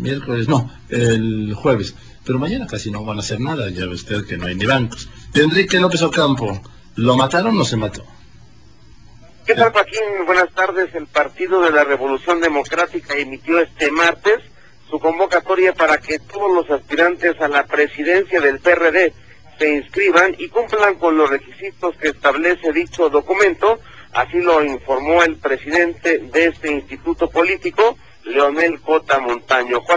miércoles, no, el jueves. Pero mañana casi no van a hacer nada, ya ve usted que no hay ni bancos. Enrique López Ocampo, ¿lo mataron o se mató? ¿Qué tal, Joaquín? Buenas tardes. El Partido de la Revolución Democrática emitió este martes su convocatoria para que todos los aspirantes a la presidencia del PRD se inscriban y cumplan con los requisitos que establece dicho documento. Así lo informó el presidente de este instituto político, Leonel Cota Montaño.